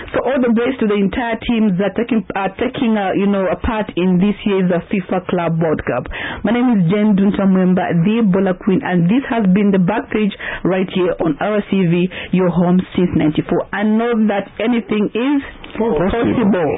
So all the best to the entire teams that are taking a part in this year's FIFA Club World Cup. My name is Jen Duntamwemba, the Bola Queen, and this has been the Backpage right here on RCV, your home since '94. And know that anything is possible.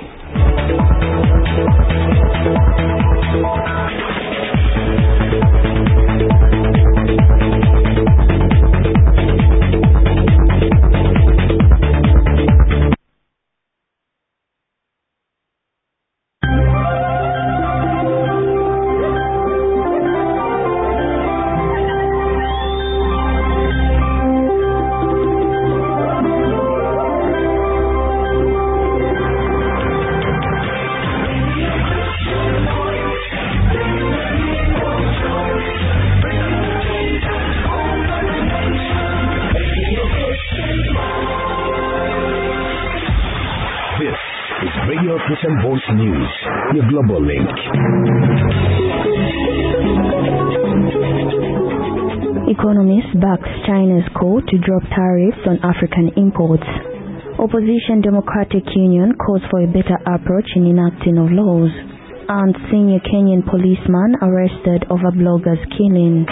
Christian Voice News, your global link. Economist backs China's call to drop tariffs on African imports. Opposition Democratic Union calls for a better approach in enacting of laws. And senior Kenyan policeman arrested over bloggers' killing.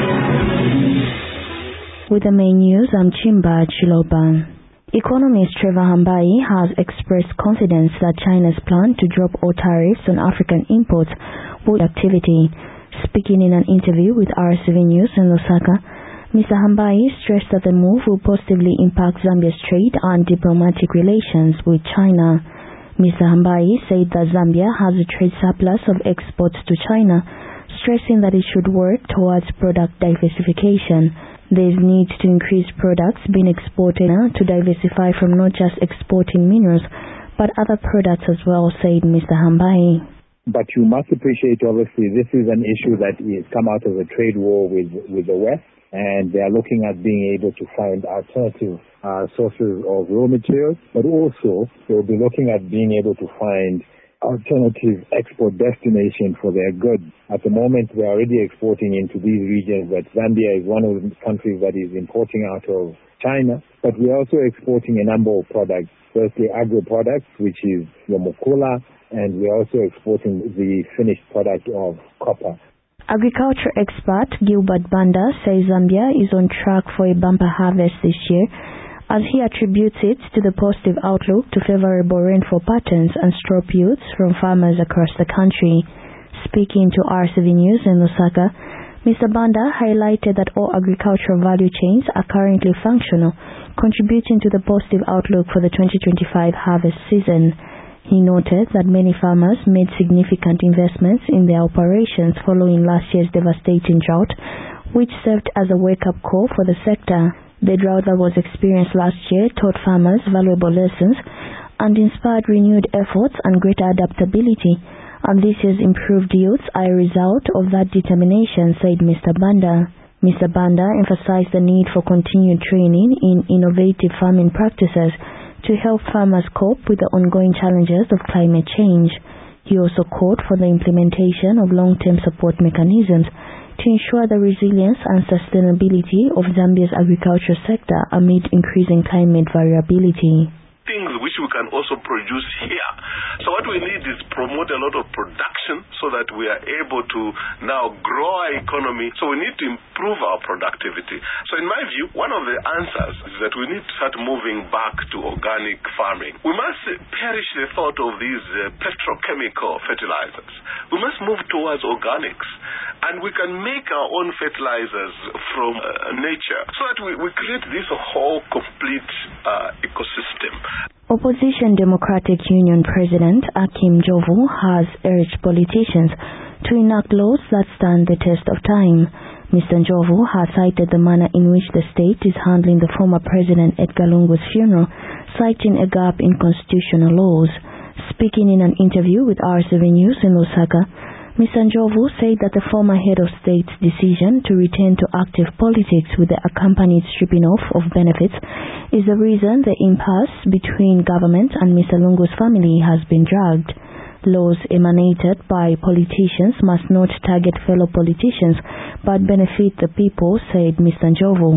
With the main news, I'm Chimba Chiloba. Economist Trevor Hambai has expressed confidence that China's plan to drop all tariffs on African imports will activity. Speaking in an interview with RCV News in Lusaka, Mr. Hambai stressed that the move will positively impact Zambia's trade and diplomatic relations with China. Mr. Hambai said that Zambia has a trade surplus of exports to China, stressing that it should work towards product diversification. There is need to increase products being exported to diversify from not just exporting minerals, but other products as well, said Mr. Hambai. But you must appreciate, obviously, this is an issue that has come out of a trade war with the West, and they are looking at being able to find alternative sources of raw materials, but also they will be looking at being able to find alternative export destination for their goods. At the moment, we are already exporting into these regions, but Zambia is one of the countries that is importing out of China. But we are also exporting a number of products, firstly agro products, which is the mukula, and we are also exporting the finished product of copper. Agriculture expert Gilbert Banda says Zambia is on track for a bumper harvest this year, as he attributes it to the positive outlook to favorable rainfall patterns and crop yields from farmers across the country. Speaking to RCV News in Lusaka, Mr. Banda highlighted that all agricultural value chains are currently functional, contributing to the positive outlook for the 2025 harvest season. He noted that many farmers made significant investments in their operations following last year's devastating drought, which served as a wake-up call for the sector. The drought that was experienced last year taught farmers valuable lessons and inspired renewed efforts and greater adaptability, and this year's improved yields are a result of that determination, said Mr. Banda. Mr. Banda emphasized the need for continued training in innovative farming practices to help farmers cope with the ongoing challenges of climate change. He also called for the implementation of long-term support mechanisms to ensure the resilience and sustainability of Zambia's agriculture sector amid increasing climate variability. Things which we can also produce here. So what we need is promote a lot of production so that we are able to now grow our economy. So we need to improve our productivity. So in my view, one of the answers is that we need to start moving back to organic farming. We must perish the thought of these petrochemical fertilizers. We must move towards organics. And we can make our own fertilizers from nature so that we create this whole complete ecosystem. Opposition Democratic Union President Akim Jovu has urged politicians to enact laws that stand the test of time. Mr. Jovu has cited the manner in which the state is handling the former President Edgar Lungu's funeral, citing a gap in constitutional laws. Speaking in an interview with RCV News in Lusaka, Mr. Njovu said that the former head of state's decision to return to active politics with the accompanied stripping off of benefits is the reason the impasse between government and Mr. Lungu's family has been dragged. Laws emanated by politicians must not target fellow politicians but benefit the people, said Mr. Njovu.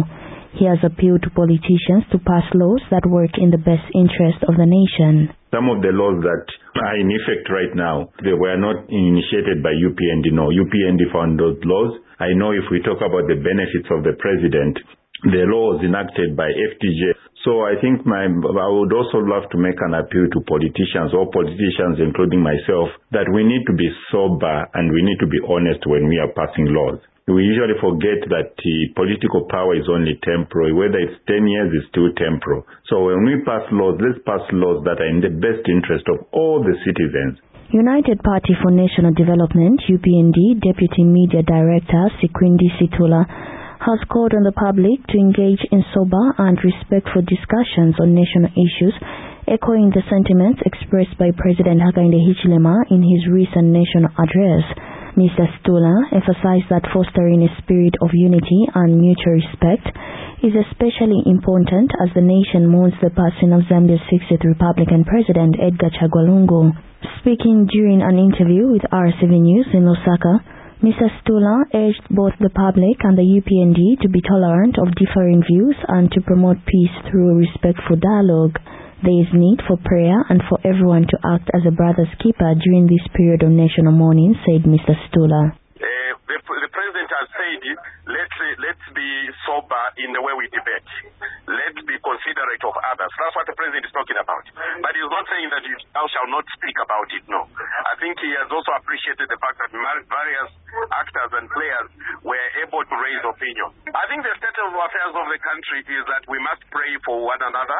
He has appealed to politicians to pass laws that work in the best interest of the nation. Some of the laws that are in effect right now, they were not initiated by UPND. No, UPND found those laws. I know if we talk about the benefits of the president, the law was enacted by FTJ. So I think I would also love to make an appeal to politicians, all politicians, including myself, that we need to be sober and we need to be honest when we are passing laws. We usually forget that political power is only temporal. Whether it's 10 years, it's still temporal. So when we pass laws, let's pass laws that are in the best interest of all the citizens. United Party for National Development, UPND, Deputy Media Director Sikwindi Situla, has called on the public to engage in sober and respectful discussions on national issues, echoing the sentiments expressed by President Hakainde Hichilema in his recent national address. Mr. Situla emphasized that fostering a spirit of unity and mutual respect is especially important as the nation mourns the passing of Zambia's 60th Republican President Edgar Chagwa Lungu. Speaking during an interview with RTV News in Lusaka, Mr. Situla urged both the public and the UPND to be tolerant of differing views and to promote peace through respectful dialogue. There is need for prayer and for everyone to act as a brother's keeper during this period of national mourning, said Mr. Situla. The President has said, let's be sober in the way we debate. Let's be considerate of others. That's what the President is talking about. But he's not saying that thou shalt not speak about it, no. I think he has also appreciated the fact that various actors and players were able to raise opinion. I think the state of affairs of the country is that we must pray for one another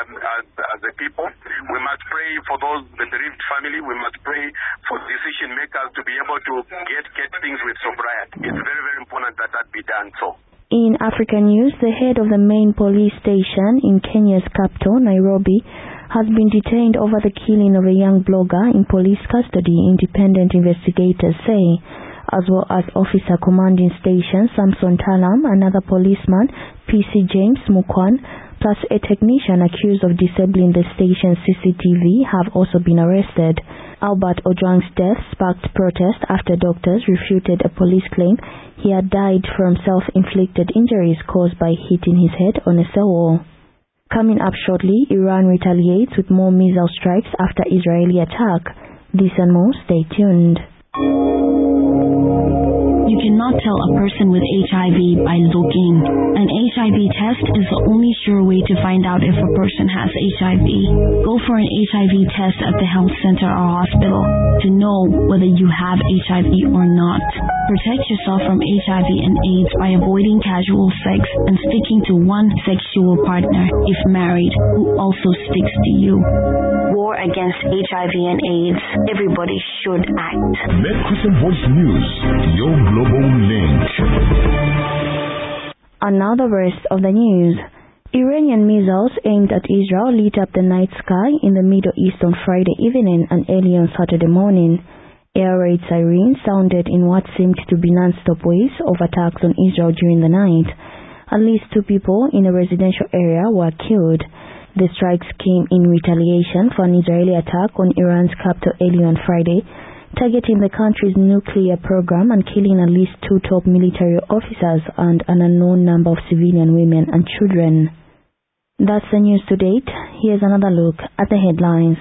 as a people. We must pray for the bereaved family. We must pray for decision makers to be able to get things with sobriety. It's very, very important that that be done so. In African news, the head of the main police station in Kenya's capital, Nairobi, has been detained over the killing of a young blogger in police custody, independent investigators say, as well as officer commanding station Samson Talam, another policeman, PC James Mukwan, plus a technician accused of disabling the station's CCTV have also been arrested. Albert Ojwang's death sparked protest after doctors refuted a police claim he had died from self-inflicted injuries caused by hitting his head on a cell wall. Coming up shortly, Iran retaliates with more missile strikes after Israeli attack. This and more, stay tuned. You cannot tell a person with HIV by looking. An HIV test is the only sure way to find out if a person has HIV. Go for an HIV test at the health center or hospital to know whether you have HIV or not. Protect yourself from HIV and AIDS by avoiding casual sex and sticking to one sexual partner, if married, who also sticks to you. War against HIV and AIDS. Everybody should act. Met Christian Voice News, your global link. And now the rest of the news. Iranian missiles aimed at Israel lit up the night sky in the Middle East on Friday evening and early on Saturday morning. Air raid sirens sounded in what seemed to be non-stop waves of attacks on Israel during the night. At least 2 people in a residential area were killed. The strikes came in retaliation for an Israeli attack on Iran's capital early on Friday, targeting the country's nuclear program and killing at least 2 top military officers and an unknown number of civilian women and children. That's the news to date. Here's another look at the headlines.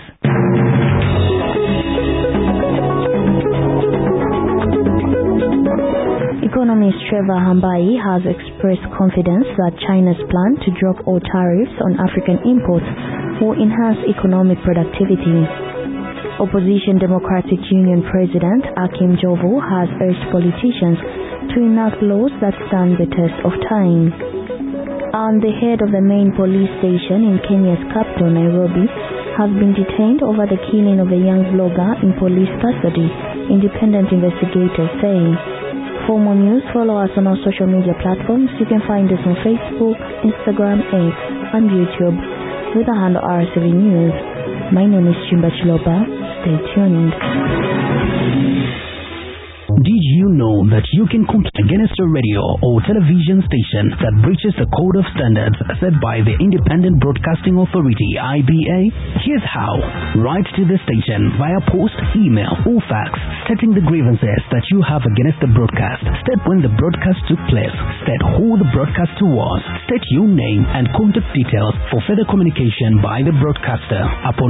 Economist Trevor Hambai has expressed confidence that China's plan to drop all tariffs on African imports will enhance economic productivity. Opposition Democratic Union President Akim Jovo has urged politicians to enact laws that stand the test of time. And the head of the main police station in Kenya's capital, Nairobi, has been detained over the killing of a young blogger in police custody, independent investigators say. For more news, follow us on our social media platforms. You can find us on Facebook, Instagram, X, and YouTube with the handle RTV News. My name is Chimba Chilopa. Stay tuned. Did you know that you can compete against a radio or television station that breaches the code of standards set by the Independent Broadcasting Authority, IBA? Here's how. Write to the station via post, email, or fax stating the grievances that you have against the broadcast. State when the broadcast took place. State who the broadcaster was. State your name and contact details for further communication by the broadcaster. Upon